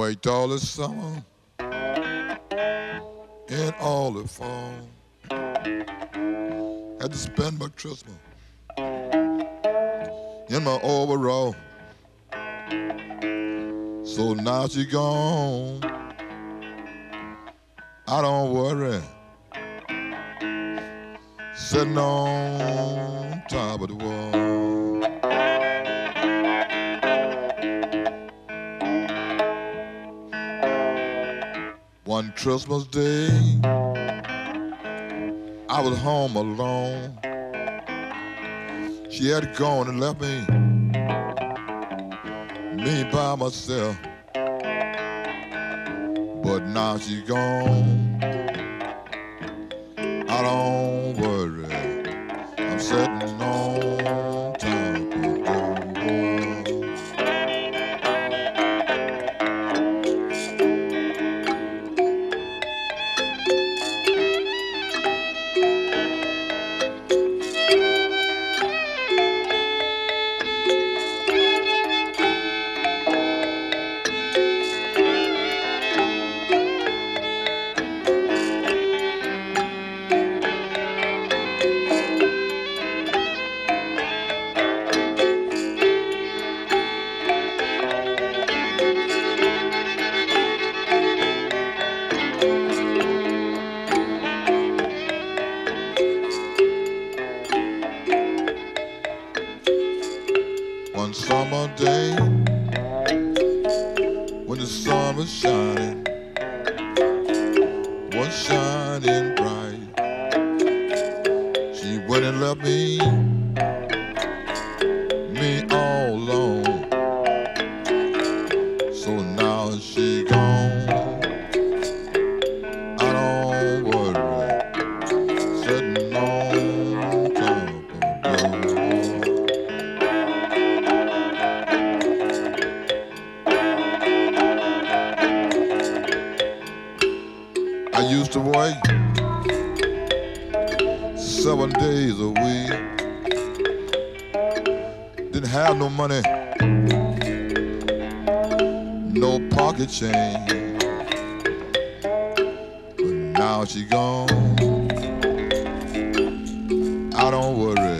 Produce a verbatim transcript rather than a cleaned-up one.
Worked all the summer and all the fall. Had to spend my Christmas in my overall. So now she gone, I don't worry. Sitting on top of the wall. One Christmas day, I was home alone. She had gone and left me, me by myself. But now she gone, I don't worry. I'm sitting on top of the wall. One summer day, when the sun was shining, was shining bright, she went and left me, me all alone. So now she gone, I don't worry, sitting on top of the wall. I used to work seven days a week. Didn't have no money, no pocket change. But now she gone, I don't worry.